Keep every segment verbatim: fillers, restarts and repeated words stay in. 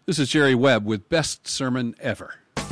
This is Jerry Webb with Best Sermon Ever.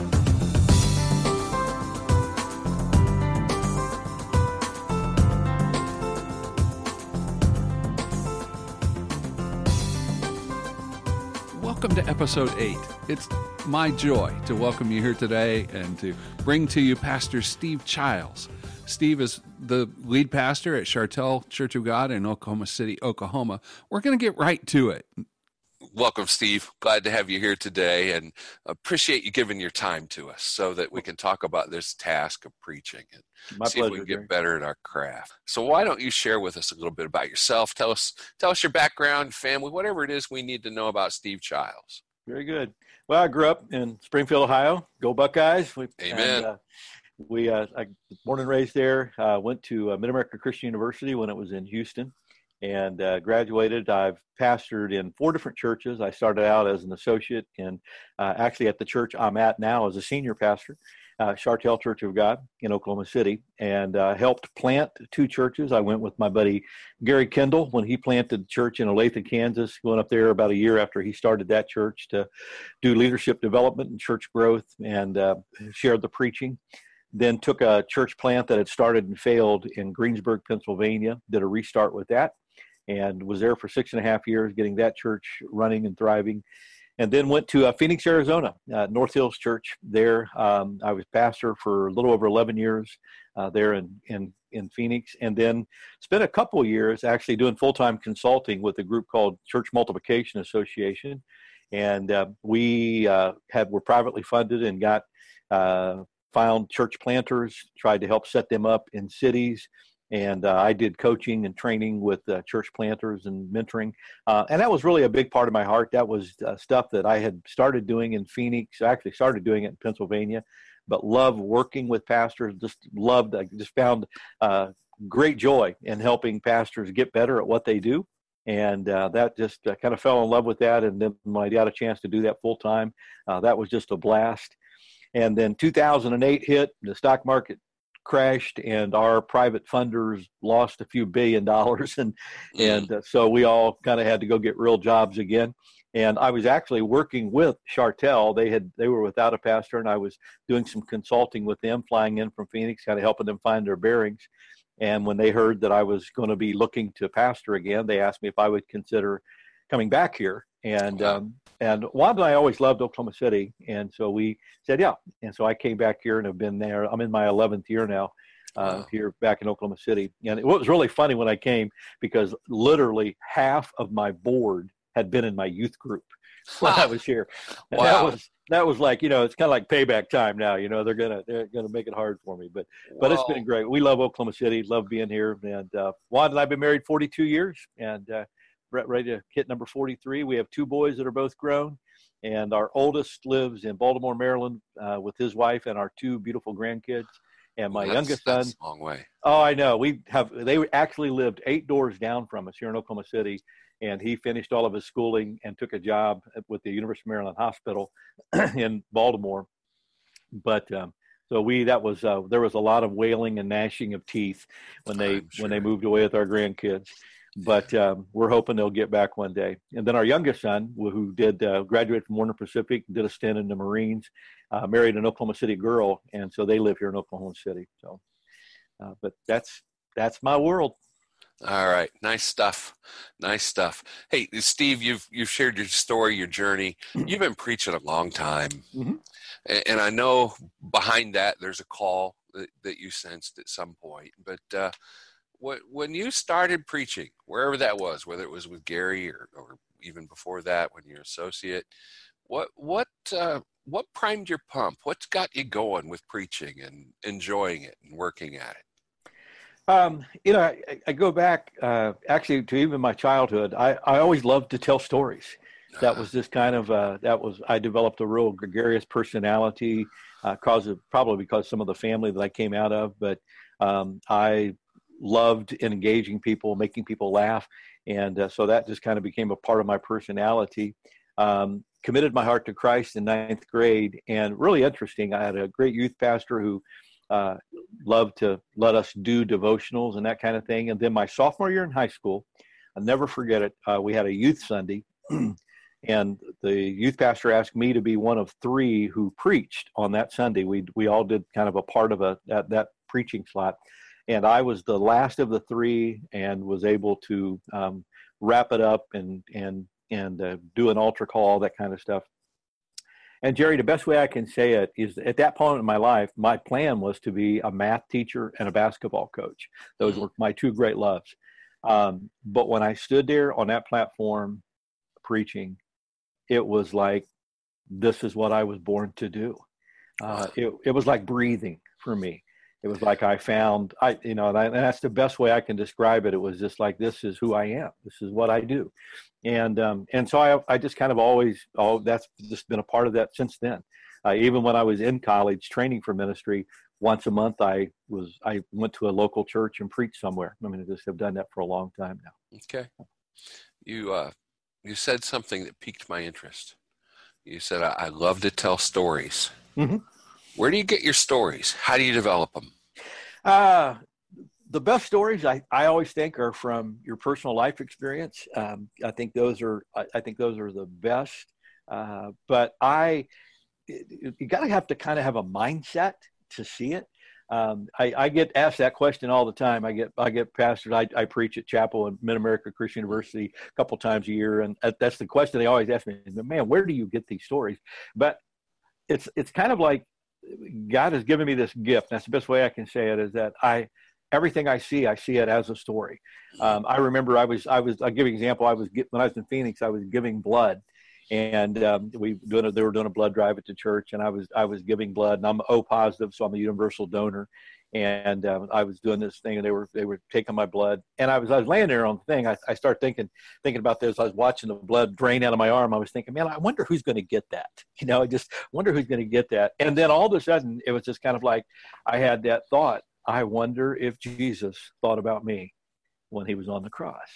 Welcome to episode eight. It's my joy to welcome you here today and to bring to you Pastor Steve Childs. Steve is the lead pastor at Chartel Church of God in Oklahoma City, Oklahoma. We're going to get right to it. Welcome, Steve. Glad to have you here today, and appreciate you giving your time to us so that we can talk about this task of preaching and My see pleasure, if we can get Jerry. better at our craft. So why don't you share with us a little bit about yourself? Tell us tell us your background, family, whatever it is we need to know about Steve Childs. Very good. Well, I grew up in Springfield, Ohio. Go Buckeyes. We, Amen. And, uh, we, uh, I was born and raised there. Uh, went to uh, Mid-America Christian University when it was in Houston, and uh, graduated. I've pastored in four different churches. I started out as an associate, and uh, actually at the church I'm at now as a senior pastor, uh, Chartel Church of God in Oklahoma City, and uh, helped plant two churches. I went with my buddy Gary Kendall when he planted the church in Olathe, Kansas, going up there about a year after he started that church to do leadership development and church growth, and uh, shared the preaching. Then took a church plant that had started and failed in Greensburg, Pennsylvania, did a restart with that, and was there for six and a half years, getting that church running and thriving. And then went to uh, Phoenix, Arizona, uh, North Hills Church there. Um, I was pastor for a little over eleven years uh, there in, in, in Phoenix, and then spent a couple of years actually doing full-time consulting with a group called Church Multiplication Association. And uh, we uh, had were privately funded and got uh, found church planters, tried to help set them up in cities. And uh, I did coaching and training with uh, church planters and mentoring. Uh, and that was really a big part of my heart. That was uh, stuff that I had started doing in Phoenix. I actually started doing it in Pennsylvania, but loved working with pastors, just loved, I just found uh, great joy in helping pastors get better at what they do. And uh, that just uh, kind of fell in love with that. And then when I got a chance to do that full time, uh, that was just a blast. And then two thousand eight hit, the stock market crashed, and our private funders lost a few billion dollars. And, mm. and uh, so we all kind of had to go get real jobs again. And I was actually working with Chartel. They had, they were without a pastor, and I was doing some consulting with them, flying in from Phoenix, kind of helping them find their bearings. And when they heard that I was going to be looking to pastor again, they asked me if I would consider coming back here. And um, and Wanda and I always loved Oklahoma City, and so we said, yeah. And so I came back here and have been there. I'm in my eleventh year now uh, wow. here back in Oklahoma City. And it was really funny when I came, because literally half of my board had been in my youth group when I was here. And wow. that was that was like, you know, it's kind of like payback time now. You know, they're gonna they're gonna make it hard for me, but but it's been great. We love Oklahoma City, love being here. And uh, Wanda and I've been married forty-two years, and uh, ready to hit number forty-three. We have two boys that are both grown, and our oldest lives in Baltimore, Maryland, uh, with his wife and our two beautiful grandkids. And my well, that's, youngest son. That's a long way. Oh, I know. We have. They actually lived eight doors down from us here in Oklahoma City, and he finished all of his schooling and took a job with the University of Maryland Hospital in Baltimore. But um, so we that was uh, there was a lot of wailing and gnashing of teeth when they sure. when they moved away with our grandkids. But um, we're hoping they'll get back one day. And then our youngest son, who did uh, graduate from Warner Pacific, did a stint in the Marines, uh, married an Oklahoma City girl, and so they live here in Oklahoma City. So, uh, but that's that's my world. All right, nice stuff, nice stuff. Hey, Steve, you've you've shared your story, your journey. You've been preaching a long time, mm-hmm. and, and I know behind that there's a call that, that you sensed at some point, but. Uh, When you started preaching, wherever that was, whether it was with Gary or, or even before that when you're associate, what what uh, what primed your pump? What's got you going with preaching and enjoying it and working at it? Um, you know, I, I go back uh, actually to even my childhood. I, I always loved to tell stories. That was just kind of uh, that was I developed a real gregarious personality, uh, cause of, probably because some of the family that I came out of. But um, I loved engaging people, making people laugh. And uh, so that just kind of became a part of my personality. Um, committed my heart to Christ in ninth grade. And really interesting, I had a great youth pastor who uh, loved to let us do devotionals and that kind of thing. And then my sophomore year in high school, I'll never forget it, uh, we had a youth Sunday. and the youth pastor asked me to be one of three who preached on that Sunday. We we all did kind of a part of a that, that preaching slot, and I was the last of the three, and was able to um, wrap it up and and and uh, do an altar call, that kind of stuff. And Jerry, the best way I can say it is, at that point in my life, my plan was to be a math teacher and a basketball coach. Those were my two great loves. Um, but when I stood there on that platform preaching, it was like, this is what I was born to do. Uh, it, it was like breathing for me. It was like I found, I, you know, and, I, and that's the best way I can describe it. It was just like, this is who I am. This is what I do. And, um, and so I, I just kind of always, oh, that's just been a part of that since then. Uh, even when I was in college training for ministry, once a month, I was, I went to a local church and preached somewhere. I mean, I just have done that for a long time now. Okay. You, uh, you said something that piqued my interest. You said, I, I love to tell stories. Mm-hmm. Where do you get your stories? How do you develop them? Uh, the best stories I, I always think are from your personal life experience. Um, I think those are, I, I think those are the best. Uh, but I, you, you got to have to kind of have a mindset to see it. Um, I, I get asked that question all the time. I get, I get pastors. I, I preach at Chapel and Mid-America Christian University a couple times a year. And that's the question they always ask me, man, where do you get these stories? But it's, it's kind of like, God has given me this gift. That's the best way I can say it, is that I, everything I see, I see it as a story. Um, I remember I was, I was, I'll give you an example. I was, when I was in Phoenix, I was giving blood, and um, we doing a, they were doing a blood drive at the church, and I was, I was giving blood, and I'm O positive, so I'm a universal donor. And um, I was doing this thing, and they were, they were taking my blood, and I was, I was laying there on the thing. I, I started thinking, thinking about this. I was watching the blood drain out of my arm. I was thinking, man, I wonder who's going to get that. You know, I just wonder who's going to get that. And then all of a sudden, it was just kind of like, I had that thought. I wonder if Jesus thought about me when he was on the cross.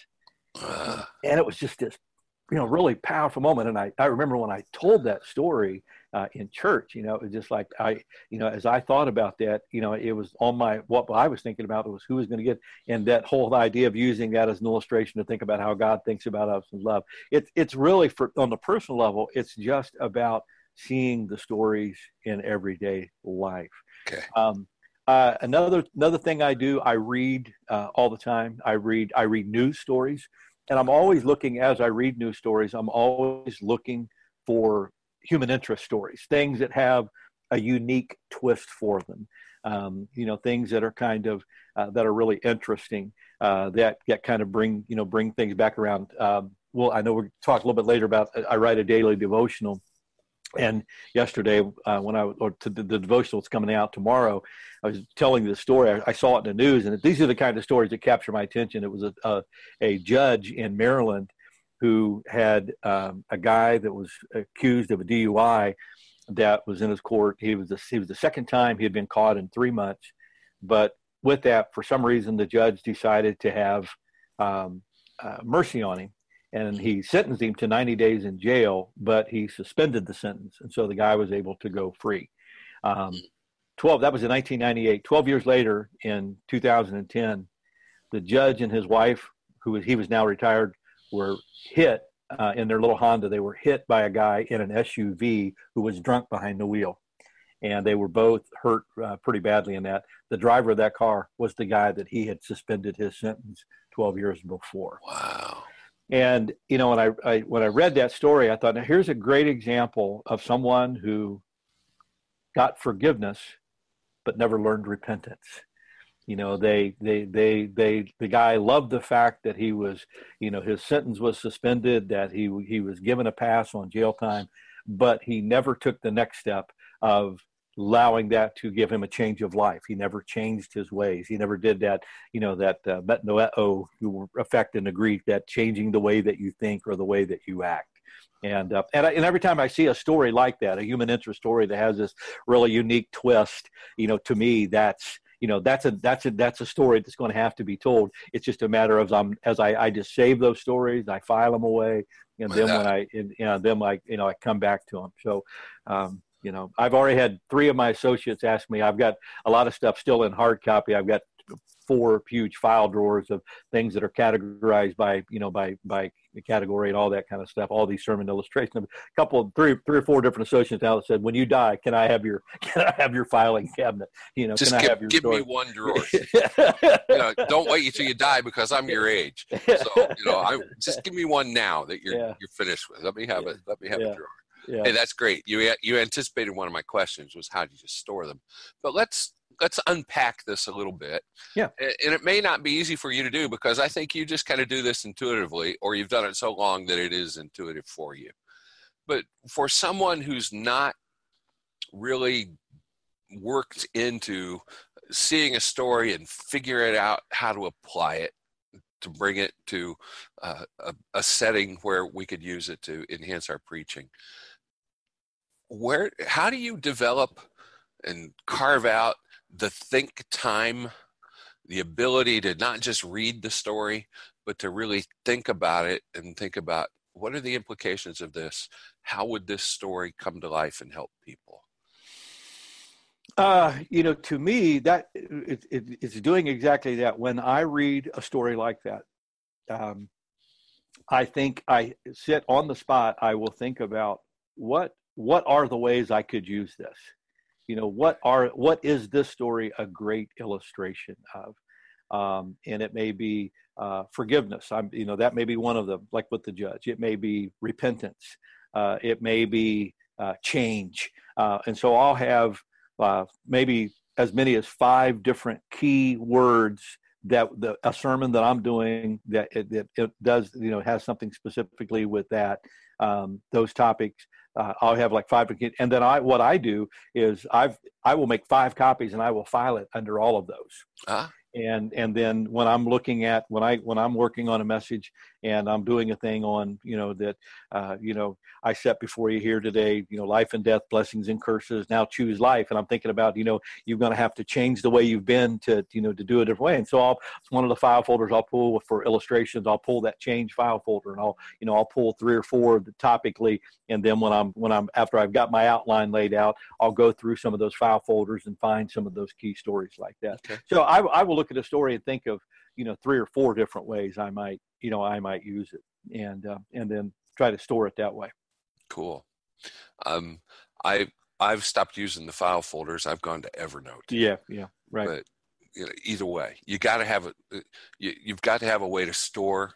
Uh, And it was just this, you know, really powerful moment. And I, I remember when I told that story uh, in church, you know, it was just like, I, you know, as I thought about that, you know, it was on my, what I was thinking about was who was going to get, and that whole idea of using that as an illustration to think about how God thinks about us and love. It's, it's really, for on the personal level, it's just about seeing the stories in everyday life. okay. Um, uh, another, another thing I do, I read uh, all the time. I read, I read news stories. And I'm always looking, as I read news stories, I'm always looking for human interest stories, things that have a unique twist for them. Um, you know, things that are kind of, uh, that are really interesting, uh, that, that kind of bring, you know, bring things back around. Um, well, I know we'll talk a little bit later about, I write a daily devotional. And yesterday, uh, when I, or to the, the devotional that's coming out tomorrow, I was telling the story. I, I saw it in the news, and these are the kind of stories that capture my attention. It was a, a, a judge in Maryland who had um, a guy that was accused of a D U I that was in his court. He was the, he was the second time he had been caught in three months. But with that, for some reason, the judge decided to have um, uh, mercy on him. And he sentenced him to ninety days in jail, but he suspended the sentence. And so the guy was able to go free. Um, twelve, that was in nineteen ninety-eight. twelve years later, in two thousand ten, the judge and his wife, who was, he was now retired, were hit uh, in their little Honda. They were hit by a guy in an S U V who was drunk behind the wheel. And they were both hurt uh, pretty badly in that. The driver of that car was the guy that he had suspended his sentence twelve years before. Wow. And, you know, when I, I when I read that story, I thought, now here's a great example of someone who got forgiveness, but never learned repentance. You know, they, they, they, they, the guy loved the fact that he was, you know, his sentence was suspended, that he, he was given a pass on jail time, but he never took the next step of allowing that to give him a change of life. He never changed his ways. He never did that, you know, that uh, metanoeo effect in the Greek, that changing the way that you think or the way that you act. And uh, and, I, and every time I see a story like that, a human interest story that has this really unique twist, you know, to me, that's, you know, that's a that's a that's a story that's going to have to be told. It's just a matter of um, as I, I just save those stories, I file them away, and then when I and, you know, then I you know I come back to them. So. Um, You know, I've already had three of my associates ask me. I've got a lot of stuff still in hard copy. I've got four huge file drawers of things that are categorized by, you know, by, by category and all that kind of stuff, all these sermon illustrations. A couple, three, three or four different associates now that said, when you die, can I have your, can I have your filing cabinet? You know, just can give, I have your give story? me one drawer. You know, don't wait until you die because I'm your age. So, you know, I just give me one now that you're, yeah. you're finished with. Let me have yeah. it. Let me have yeah. a drawer. Yeah. Hey, that's great. You, you anticipated one of my questions was how do you store them? But let's, let's unpack this a little bit. Yeah. And it may not be easy for you to do because I think you just kind of do this intuitively, or you've done it so long that it is intuitive for you. But for someone who's not really worked into seeing a story and figuring out how to apply it to bring it to uh, a, a setting where we could use it to enhance our preaching, where, how do you develop and carve out the think time, the ability to not just read the story, but to really think about it and think about what are the implications of this? How would this story come to life and help people? Uh, you know, to me, that it, it, it's doing exactly that. When I read a story like that, um, I think I sit on the spot. I will think about what what are the ways I could use this. You know, what are what is this story a great illustration of? Um, and it may be uh, forgiveness. I'm, you know, that may be one of them. Like with the judge, it may be repentance. Uh, it may be uh, change. Uh, and so I'll have uh, maybe as many as five different key words that the, a sermon that I'm doing that it, that it does, you know, has something specifically with that, um, those topics. Uh, I'll have like five, and then I, what I do is I've, I will make five copies and I will file it under all of those. Ah. And, and then when I'm looking at, when I, when I'm working on a message and I'm doing a thing on, you know, that, uh, you know, I set before you here today, you know, life and death, blessings and curses, now choose life. And I'm thinking about, you know, you're going to have to change the way you've been to, you know, to do it a different way. And so I'll, it's one of the file folders I'll pull for illustrations. I'll pull that change file folder and I'll, you know, I'll pull three or four topically. And then when I'm, when I'm, after I've got my outline laid out, I'll go through some of those file folders and find some of those key stories like that. Okay. So I, I will look at a story and think of, you know, three or four different ways I might, you know, I might use it, and uh, and then try to store it that way. Cool. Um, I I've stopped using the file folders. I've gone to Evernote. Yeah, yeah, right. But you know, either way, you got to have a you, you've got to have a way to store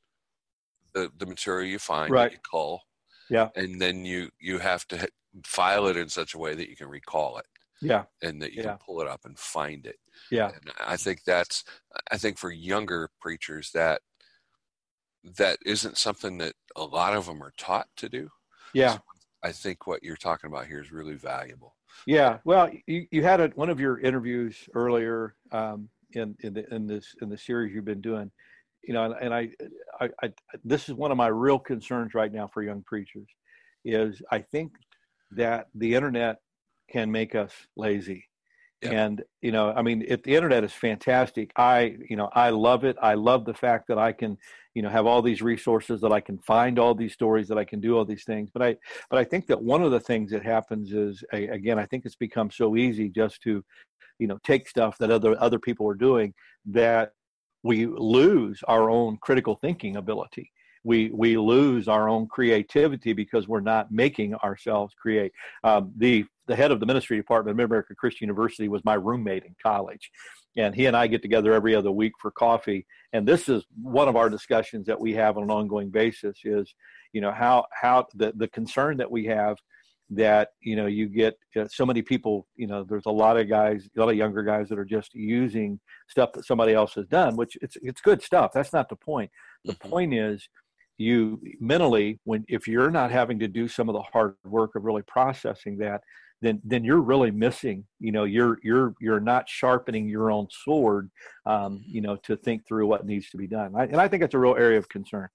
the the material you find, right. that you cull. Yeah, and then you you have to file it in such a way that you can recall it. Yeah. And that you yeah. can pull it up and find it. Yeah. And I think that's, I think for younger preachers that, that isn't something that a lot of them are taught to do. Yeah. So I think what you're talking about here is really valuable. Yeah. Well, you, you had a, one of your interviews earlier um, in, in the, in this, in the series you've been doing, you know, and, and I, I, I, this is one of my real concerns right now for young preachers is I think that the internet can make us lazy. Yep. And, you know, I mean, if the internet is fantastic, I, you know, I love it. I love the fact that I can, you know, have all these resources, that I can find all these stories, that I can do all these things. But I, but I think that one of the things that happens is, again, I think it's become so easy just to, you know, take stuff that other, other people are doing, that we lose our own critical thinking ability. We we lose our own creativity because we're not making ourselves create. Um, the the head of the ministry department of Mid-America Christian University was my roommate in college, and he and I get together every other week for coffee. And this is one of our discussions that we have on an ongoing basis. Is you know how how the the concern that we have that you know you get uh, so many people. You know, there's a lot of guys, a lot of younger guys that are just using stuff that somebody else has done, which it's it's good stuff. That's not the point. The mm-hmm. point is, you mentally, when if you're not having to do some of the hard work of really processing that, then then you're really missing. You know, you're you're you're not sharpening your own sword. Um, you know, to think through what needs to be done. I, and I think it's a real area of concern.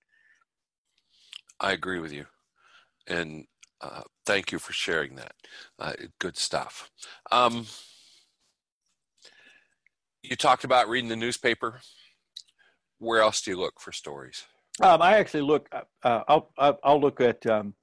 I agree with you, and uh, thank you for sharing that. Uh, good stuff. Um, you talked about reading the newspaper. Where else do you look for stories? Um, I actually look. Uh, I'll I'll look at um,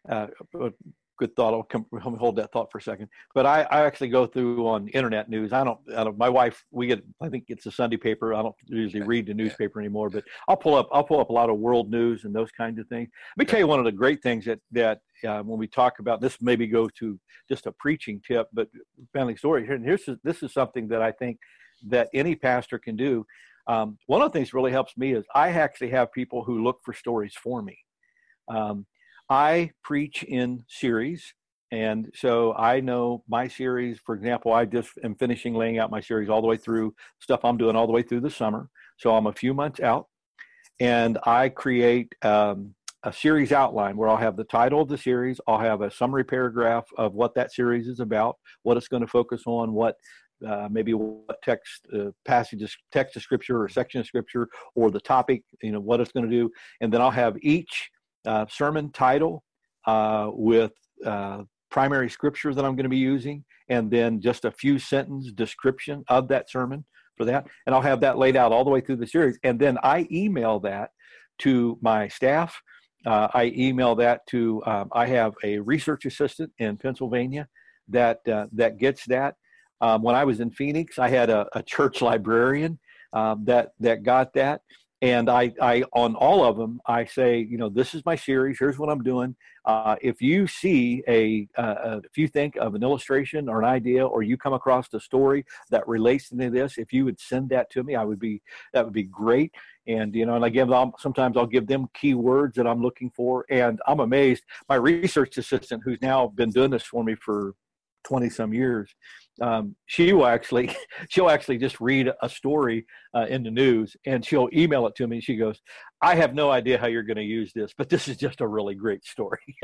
uh, good thought. I'll come, hold that thought for a second. But I, I actually go through on internet news. I don't, I don't, my wife, we get, I think it's a Sunday paper. I don't usually read the newspaper yeah. anymore, but I'll pull up, I'll pull up a lot of world news and those kinds of things. Let me tell you one of the great things that, that uh, when we talk about this, maybe go to just a preaching tip, but family story here. And here's, this is something that I think that any pastor can do. Um, one of the things that really helps me is I actually have people who look for stories for me. Um, I preach in series, and so I know my series. For example, I just am finishing laying out my series all the way through stuff I'm doing all the way through the summer. So I'm a few months out, and I create um, a series outline where I'll have the title of the series. I'll have a summary paragraph of what that series is about, what it's going to focus on, what uh, maybe what text uh, passages, text of scripture or section of scripture, or the topic, you know, what it's going to do, and then I'll have each Uh, sermon title uh, with uh, primary scripture that I'm going to be using, and then just a few sentence description of that sermon for that. And I'll have that laid out all the way through the series. And then I email that to my staff. Uh, I email that to, um, I have a research assistant in Pennsylvania that uh, that gets that. Um, when I was in Phoenix, I had a, a church librarian um, that that got that. And I, I, on all of them, I say, you know, this is my series. Here's what I'm doing. Uh, if you see a, uh, if you think of an illustration or an idea, or you come across a story that relates to this, if you would send that to me, I would be, that would be great. And, you know, and I give them, sometimes I'll give them keywords that I'm looking for. And I'm amazed. My research assistant, who's now been doing this for me for twenty some years, um, she will actually, she'll actually just read a story uh, in the news, and she'll email it to me. And she goes, I have no idea how you're going to use this, but this is just a really great story.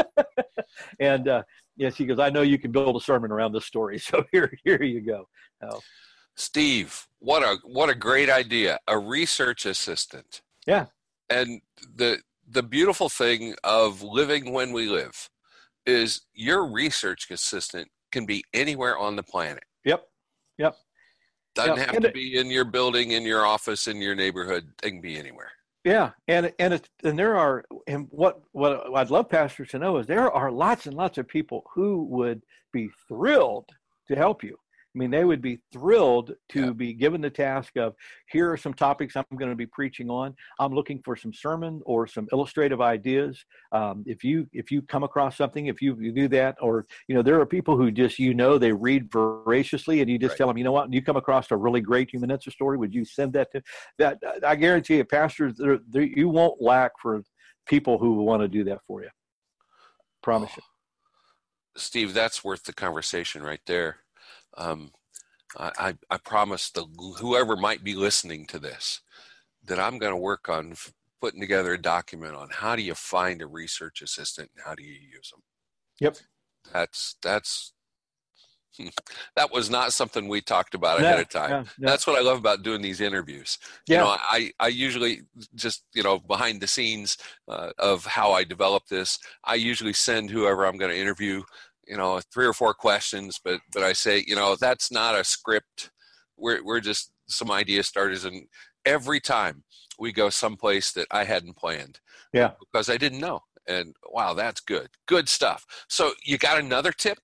and uh, yeah, she goes, I know you can build a sermon around this story. So here, here you go. Uh, Steve, what a, what a great idea. A research assistant. Yeah. And the, the beautiful thing of living when we live is your research assistant can be anywhere on the planet. Yep. Yep. Doesn't yep. have and to it, be in your building, in your office, in your neighborhood. They can be anywhere. Yeah. And, and, it, and there are, and what, what I'd love pastors to know is there are lots and lots of people who would be thrilled to help you. I mean, they would be thrilled to yeah. be given the task of, here are some topics I'm going to be preaching on. I'm looking for some sermon or some illustrative ideas. Um, if you if you come across something, if you, you do that, or, you know, there are people who just, you know, they read voraciously, and you just right. tell them, you know what, you come across a really great humanistic story, would you send that to that? I guarantee you, pastors, they're, they're, you won't lack for people who want to do that for you. Promise oh. you. Steve, that's worth the conversation right there. Um, I, I promise the whoever might be listening to this that I'm going to work on f- putting together a document on how do you find a research assistant and how do you use them. Yep. That's that's that was not something we talked about ahead no, of time. No, no. That's what I love about doing these interviews. Yeah. You know, I, I usually just, you know, behind the scenes uh, of how I develop this, I usually send whoever I'm going to interview, you know, three or four questions, but, but I say, you know, that's not a script. We're, we're just some idea starters. And every time we go someplace that I hadn't planned. Yeah. Because I didn't know. And wow, that's good. Good stuff. So you got another tip?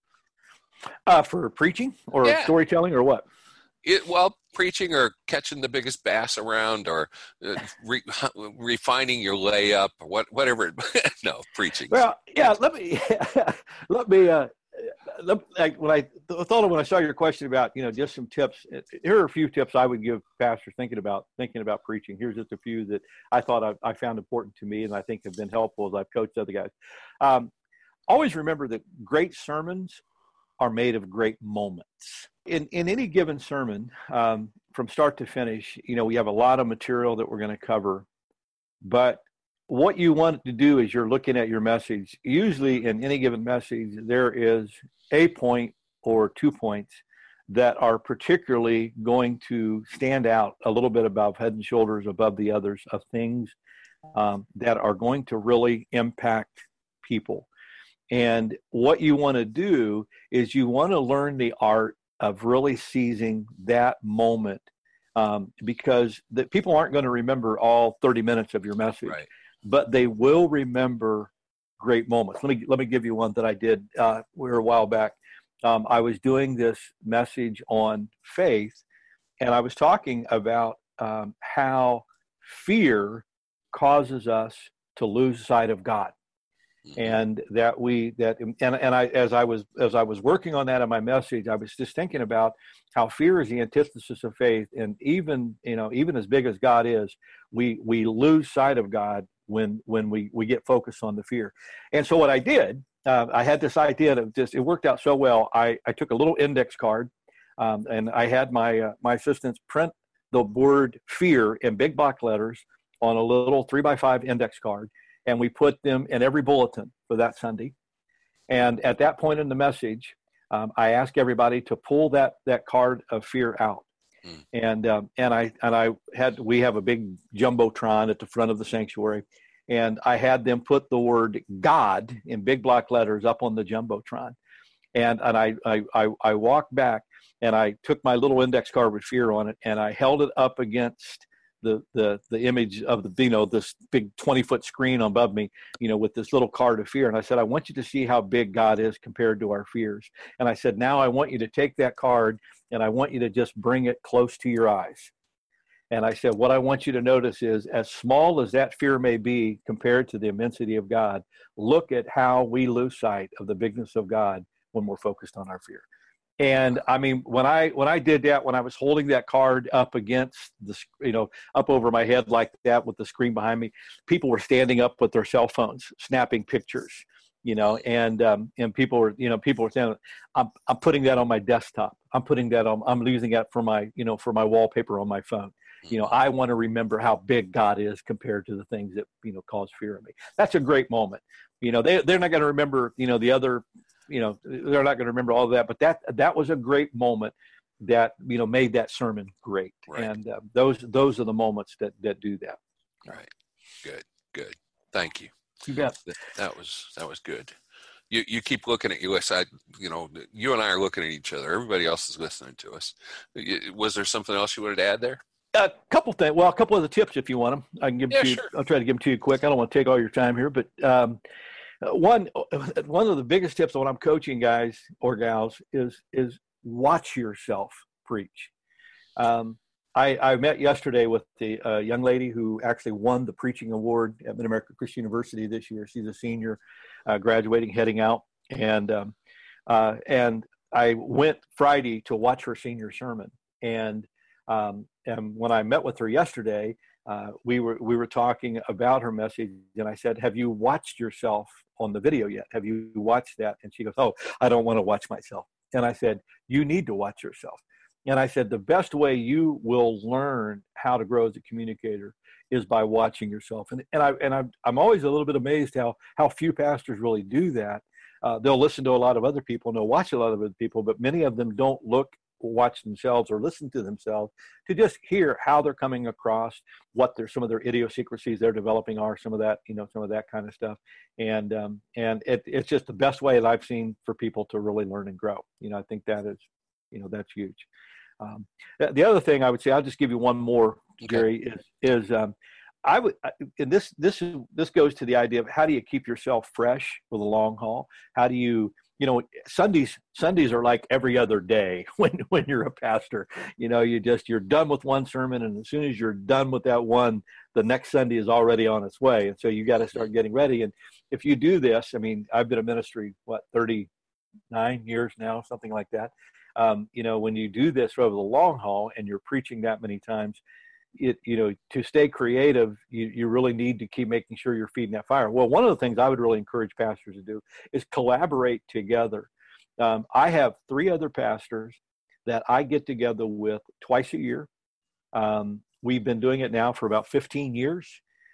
Uh, for preaching or yeah. storytelling or what? It, well, preaching or catching the biggest bass around, or uh, re, refining your layup, or what, whatever. No, preaching. Well, yeah. Let me let me. Uh, let, like when I thought of when I saw your question about, you know, just some tips. Here are a few tips I would give pastors thinking about thinking about preaching. Here's just a few that I thought I, I found important to me, and I think have been helpful as I've coached other guys. Um, always remember that great sermons are made of great moments. In in any given sermon, um, from start to finish, you know, we have a lot of material that we're going to cover, but what you want to do is you're looking at your message. Usually in any given message, there is a point or two points that are particularly going to stand out a little bit above head and shoulders above the others, of things um, that are going to really impact people. And what you want to do is you want to learn the art of really seizing that moment, um, because the people aren't going to remember all thirty minutes of your message, right. but they will remember great moments. Let me let me give you one that I did uh, we were a while back. Um, I was doing this message on faith, and I was talking about um, how fear causes us to lose sight of God, and that we that and and I as I was as I was working on that in my message, I was just thinking about how fear is the antithesis of faith, and even you know even as big as God is, we we lose sight of God when when we we get focused on the fear. And so what I did, uh, I had this idea of just it worked out so well. I I took a little index card, um, and I had my uh, my assistants print the word fear in big block letters on a little three by five index card, and we put them in every bulletin for that Sunday. And at that point in the message, um, I asked everybody to pull that that card of fear out. Mm. And um, and I and I had we have a big jumbotron at the front of the sanctuary, and I had them put the word God in big block letters up on the jumbotron. And and I I I, I walked back and I took my little index card with fear on it, and I held it up against the the the image of the you know this big twenty foot screen above me, you know with this little card of fear. And I said, I want you to see how big God is compared to our fears. And I said, now I want you to take that card and I want you to just bring it close to your eyes. And I said, what I want you to notice is, as small as that fear may be compared to the immensity of God, look at how we lose sight of the bigness of God when we're focused on our fear. And I mean, when I when I did that, when I was holding that card up against the, you know, up over my head like that with the screen behind me, people were standing up with their cell phones, snapping pictures, you know, and um, and people were, you know, people were saying, I'm I'm putting that on my desktop. I'm putting that on. I'm using that for my, you know, for my wallpaper on my phone. You know, I want to remember how big God is compared to the things that, you know, cause fear in me. That's a great moment. You know, they they're not going to remember, you know, the other. You know, they're not going to remember all of that, but that that was a great moment that, you know, made that sermon great. Right. And uh, those those are the moments that that do that. Right. Good. Good. Thank you. You bet. That, that was that was good. You you keep looking at you. I, you know, you and I are looking at each other. Everybody else is listening to us. Was there something else you wanted to add there? A couple things. Well, a couple of the tips, if you want them, I can give them yeah, to you. Sure. I'll try to give them to you quick. I don't want to take all your time here, but. Um, One one of the biggest tips when I'm coaching guys or gals is is watch yourself preach. Um, I, I met yesterday with the uh, young lady who actually won the preaching award at Mid-America Christian University this year. She's a senior, uh, graduating, heading out, and um, uh, and I went Friday to watch her senior sermon. And um, and when I met with her yesterday, uh, we were we were talking about her message, and I said, "Have you watched yourself on the video yet? Have you watched that?" And she goes, "Oh, I don't want to watch myself." And I said, "You need to watch yourself." And I said, the best way you will learn how to grow as a communicator is by watching yourself. And and I and I'm I'm always a little bit amazed how how few pastors really do that. Uh, they'll listen to a lot of other people and they'll watch a lot of other people, but many of them don't look, watch themselves or listen to themselves to just hear how they're coming across, what their some of their idiosyncrasies they're developing are, some of that, you know, some of that kind of stuff. And um, and it, it's just the best way that I've seen for people to really learn and grow. You know, I think that is, you know, that's huge. Um, the other thing I would say, I'll just give you one more, Gary, okay. is, is um, I would, and this, this is, this goes to the idea of how do you keep yourself fresh for the long haul? How do you, you know, Sundays, Sundays are like every other day when, when you're a pastor, you know, you just, you're done with one sermon. And as soon as you're done with that one, the next Sunday is already on its way. And so you got to start getting ready. And if you do this, I mean, I've been in ministry, what, thirty-nine years now, something like that. Um, you know, when you do this over the long haul and you're preaching that many times, it, you know, to stay creative, you, you really need to keep making sure you're feeding that fire. Well, one of the things I would really encourage pastors to do is collaborate together. Um, I have three other pastors that I get together with twice a year. Um, we've been doing it now for about fifteen years.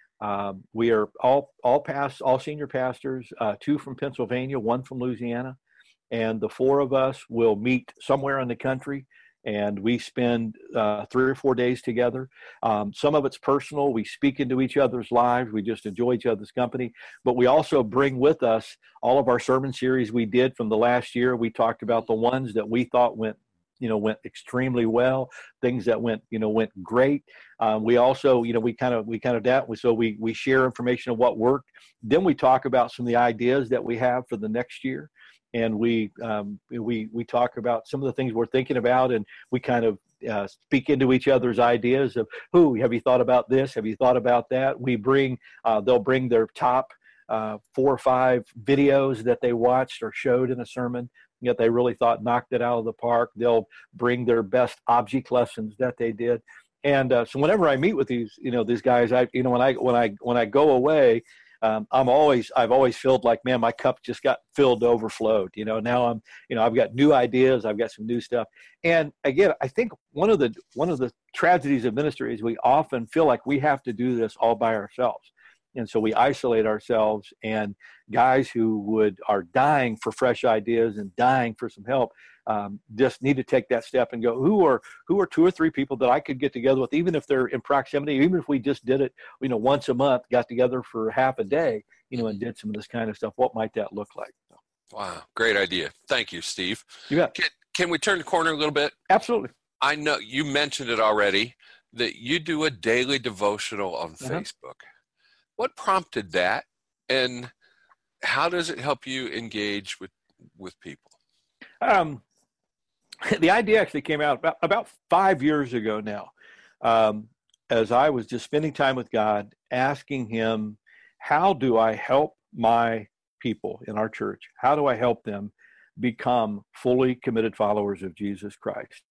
Um, we are all, all past, all senior pastors, uh, two from Pennsylvania, one from Louisiana. And the four of us will meet somewhere in the country, and we spend uh, three or four days together. Um, some of it's personal. We speak into each other's lives. We just enjoy each other's company. But we also bring with us all of our sermon series we did from the last year. We talked about the ones that we thought went you know, went extremely well, things that went, you know, went great. Um, we also, you know, we kind of, we kind of that, so we, we share information of what worked. Then we talk about some of the ideas that we have for the next year. And we, um, we, we talk about some of the things we're thinking about, and we kind of uh, speak into each other's ideas of, who, have you thought about this? Have you thought about that? We bring, uh, they'll bring their top uh, four or five videos that they watched or showed in a sermon that they really thought knocked it out of the park. They'll bring their best object lessons that they did. And uh, so whenever I meet with these, you know, these guys, I, you know, when I, when I, when I go away, Um, I'm always, I've always felt like, man, my cup just got filled to overflowed. You know, now I'm, you know, I've got new ideas, I've got some new stuff. And again, I think one of the, one of the tragedies of ministry is we often feel like we have to do this all by ourselves. And so we isolate ourselves, and guys who would, are dying for fresh ideas and dying for some help, um, just need to take that step and go, who are, who are two or three people that I could get together with, even if they're in proximity, even if we just did it, you know, once a month, got together for half a day, you know, and did some of this kind of stuff. What might that look like? Wow. Great idea. Thank you, Steve. You bet. Can, can we turn the corner a little bit? Absolutely. I know you mentioned it already, that you do a daily devotional on Uh-huh. Facebook. What prompted that, and how does it help you engage with, with people? Um, the idea actually came out about, about five years ago now, um, as I was just spending time with God, asking him, how do I help my people in our church? How do I help them become fully committed followers of Jesus Christ?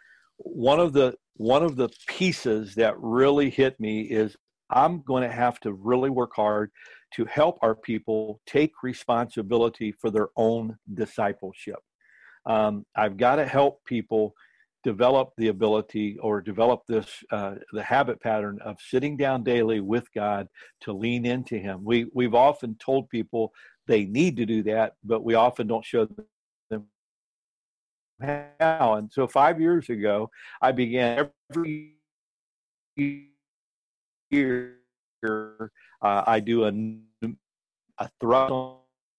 One of the, one of the pieces that really hit me is, I'm going to have to really work hard to help our people take responsibility for their own discipleship. Um, I've got to help people develop the ability, or develop this, uh, the habit pattern of sitting down daily with God to lean into him. We, we've often told people they need to do that, but we often don't show them how. And so five years ago, I began every year, uh, I do a, a thrust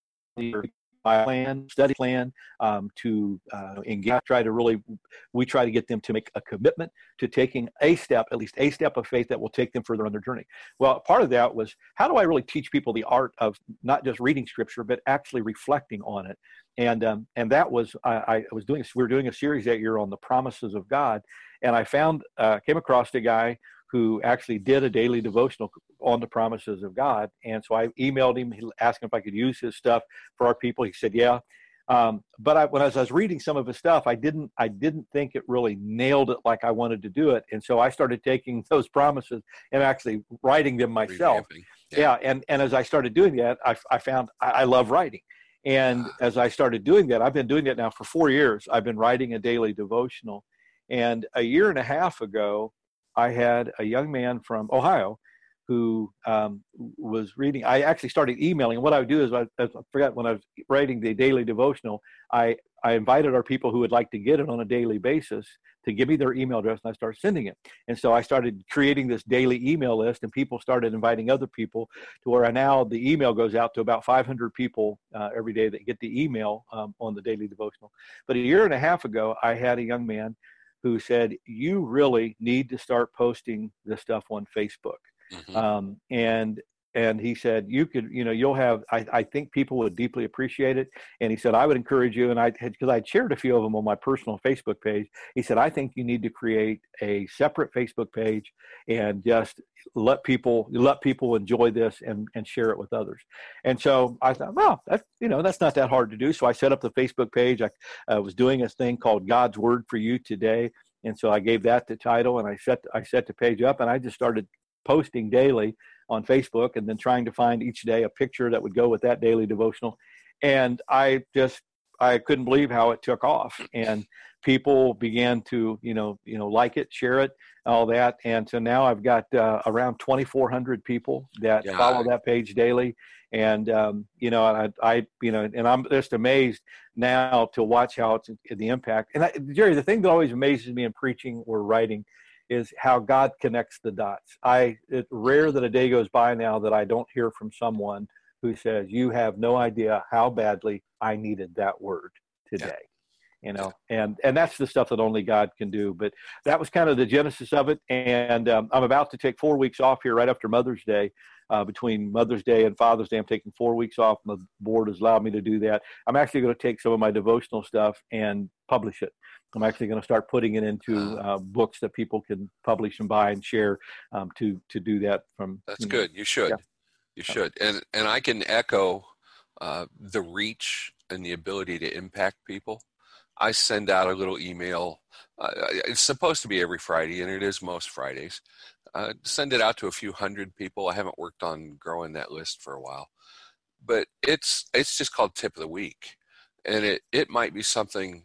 plan, study plan, um, to uh, engage, try to really, we try to get them to make a commitment to taking a step, at least a step of faith that will take them further on their journey. Well, part of that was, how do I really teach people the art of not just reading scripture, but actually reflecting on it? And um, and that was, I, I was doing, we were doing a series that year on the promises of God. And I found, uh, came across a guy who actually did a daily devotional on the promises of God. And so I emailed him, asked him if I could use his stuff for our people. He said, yeah. Um, but I, when I was, I was reading some of his stuff, I didn't, I didn't think it really nailed it like I wanted to do it. And so I started taking those promises and actually writing them myself. Yeah. yeah. And, and as I started doing that, I, I found I, I love writing. And ah. as I started doing that, I've been doing that now for four years. I've been writing a daily devotional. And a year and a half ago, I had a young man from Ohio who um, was reading. I actually started emailing. What I would do is, I, I forgot, when I was writing the daily devotional, I, I invited our people who would like to get it on a daily basis to give me their email address, and I started sending it. And so I started creating this daily email list, and people started inviting other people, to where I now the email goes out to about five hundred people uh, every day that get the email um, on the daily devotional. But a year and a half ago, I had a young man who said, you really need to start posting this stuff on Facebook. Mm-hmm. Um, and, and he said, you could, you know, you'll have, I, I think people would deeply appreciate it. And he said, I would encourage you. And I had, cause I'd shared a few of them on my personal Facebook page. He said, I think you need to create a separate Facebook page and just let people, let people enjoy this and, and share it with others. And so I thought, well, that's, you know, that's not that hard to do. So I set up the Facebook page. I uh, was doing a thing called God's Word for You Today. And so I gave that the title, and I set, I set the page up, and I just started posting daily on Facebook, and then trying to find each day a picture that would go with that daily devotional. And I just, I couldn't believe how it took off, and people began to, you know, you know, like it, share it, all that. And so now I've got uh, around twenty-four hundred people that yeah. follow that page daily. And, um, you know, I, I, you know, and I'm just amazed now to watch how it's the impact. And I, Jerry, the thing that always amazes me in preaching or writing is how God connects the dots. I, it's rare that a day goes by now that I don't hear from someone who says, you have no idea how badly I needed that word today. you know, and, and that's the stuff that only God can do. But that was kind of the genesis of it. And um, I'm about to take four weeks off here right after Mother's Day. Uh, between Mother's Day and Father's Day, I'm taking four weeks off. The board has allowed me to do that. I'm actually going to take some of my devotional stuff and publish it. I'm actually going to start putting it into uh, books that people can publish and buy and share um, to to do that. From That's you know, good. You should. Yeah. You should. And and I can echo uh, the reach and the ability to impact people. I send out a little email. Uh, it's supposed to be every Friday, and it is most Fridays. Uh, send it out to a few hundred people. I haven't worked on growing that list for a while, but it's it's just called Tip of the Week, and it it might be something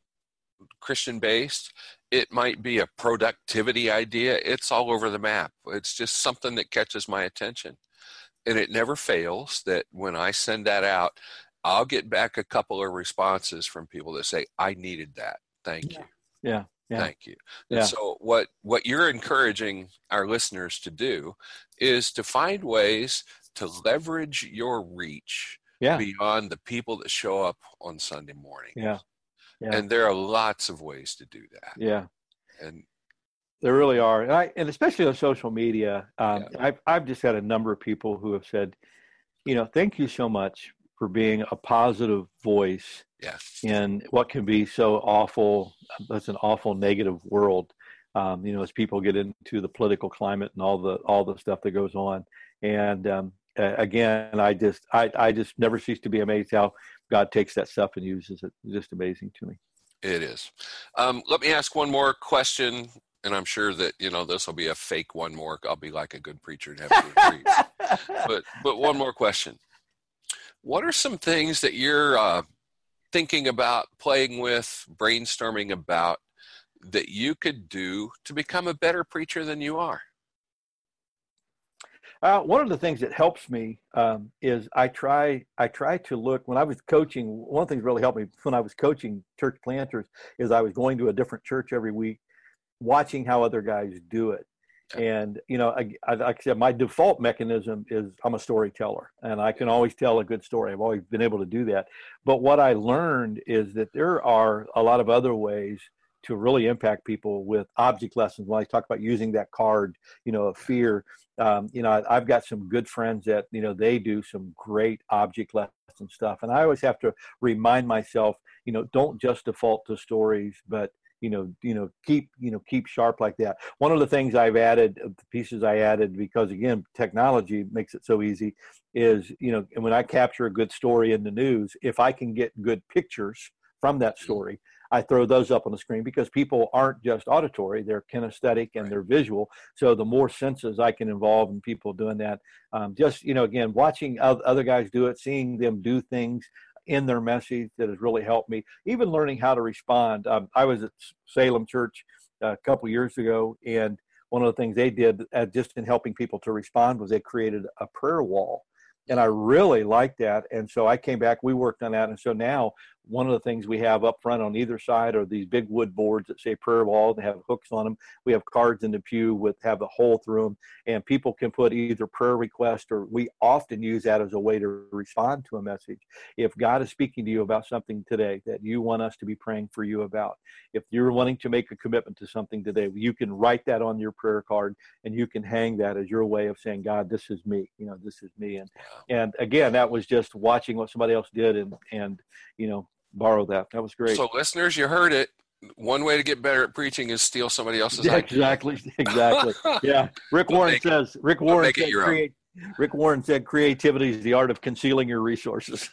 Christian based. It might be a productivity idea. It's all over the map. It's just something that catches my attention, and it never fails that when I send that out, I'll get back a couple of responses from people that say, I needed that. Thank yeah. you. Yeah. Yeah. Thank you. Yeah. And so what, what you're encouraging our listeners to do is to find ways to leverage your reach yeah. beyond the people that show up on Sunday morning. Yeah. Yeah. And there are lots of ways to do that. Yeah. And there really are. And, I, and especially on social media, um, Yeah. I've, I've just had a number of people who have said, you know, thank you so much for being a positive voice yeah. in what can be so awful. That's an awful negative world. Um, you know, as people get into the political climate and all the all the stuff that goes on. And um, uh, again, I just I, I just never cease to be amazed how God takes that stuff and uses it. It's just amazing to me. It is. Um, let me ask one more question, and I'm sure that you know this will be a fake one more. I'll be like a good preacher and have to preach. But but one more question. What are some things that you're uh, thinking about, playing with, brainstorming about that you could do to become a better preacher than you are? Uh, one of the things that helps me um, is I try I try to look, when I was coaching, one of the things that really helped me when I was coaching church planters is I was going to a different church every week, watching how other guys do it. And, you know, I, I, like I said, my default mechanism is I'm a storyteller, and I can always tell a good story. I've always been able to do that. But what I learned is that there are a lot of other ways to really impact people with object lessons. When I talk about using that card, you know, of fear, um, you know, I, I've got some good friends that, you know, they do some great object lesson stuff. And I always have to remind myself, you know, don't just default to stories, but you know, you know, keep, you know, keep sharp like that. One of the things I've added, the pieces I added, because again, technology makes it so easy, is, you know, and when I capture a good story in the news, if I can get good pictures from that story, I throw those up on the screen, because people aren't just auditory, they're kinesthetic and they're visual. So the more senses I can involve in people doing that, um, just, you know, again, watching other guys do it, seeing them do things in their message that has really helped me, even learning how to respond. Um, I was at Salem Church a couple years ago, and one of the things they did uh, just in helping people to respond was they created a prayer wall. And I really liked that. And so I came back, we worked on that. And so now one of the things we have up front on either side are these big wood boards that say prayer wall. They have hooks on them. We have cards in the pew with have a hole through them, and people can put either prayer request, or we often use that as a way to respond to a message. If God is speaking to you about something today that you want us to be praying for you about, if you're wanting to make a commitment to something today, you can write that on your prayer card, and you can hang that as your way of saying, God, this is me, you know, this is me. And, and again, that was just watching what somebody else did and, and, you know, borrow that. That was great. So listeners, you heard it. One way to get better at preaching is steal somebody else's yeah, idea. Exactly. Exactly. Yeah. Rick We'll Warren make, says, Rick we'll Warren make said, it your create, Rick Warren said, creativity is the art of concealing your resources.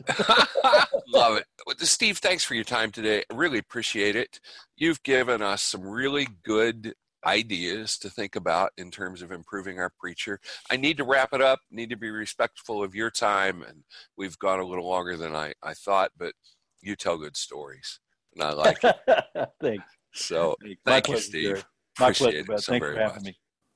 Love it. Well, Steve, thanks for your time today. I really appreciate it. You've given us some really good ideas to think about in terms of improving our preacher. I need to wrap it up, need to be respectful of your time, and we've gone a little longer than I, I thought, but you tell good stories, and I like it. Thanks. So Thanks. thank My you, pleasure, Steve. Jared. My Appreciate pleasure, it Beth. so Thanks very for having much. me.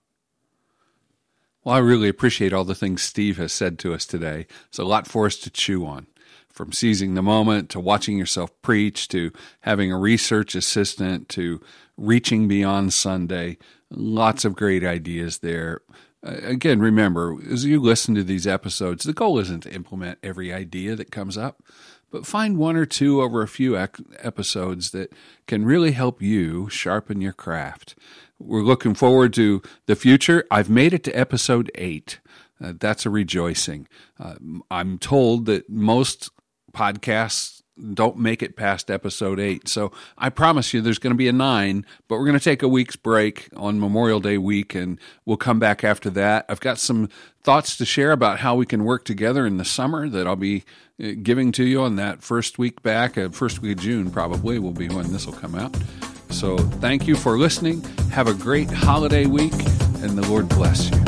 Well, I really appreciate all the things Steve has said to us today. It's a lot for us to chew on, from seizing the moment to watching yourself preach to having a research assistant to reaching beyond Sunday. Lots of great ideas there. Uh, again, remember, as you listen to these episodes, the goal isn't to implement every idea that comes up, but find one or two over a few ec- episodes that can really help you sharpen your craft. We're looking forward to the future. I've made it to episode eight. Uh, that's a rejoicing. Uh, I'm told that most podcasts don't make it past episode eight. So I promise you there's going to be a nine, but we're going to take a week's break on Memorial Day week, and we'll come back after that. I've got some thoughts to share about how we can work together in the summer that I'll be giving to you on that first week back. Uh, first week of June probably will be when this will come out. So thank you for listening. Have a great holiday week, and the Lord bless you.